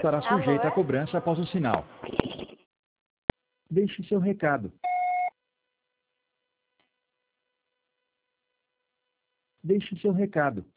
estará sujeita à cobrança após o sinal. Deixe seu recado. Deixe seu recado.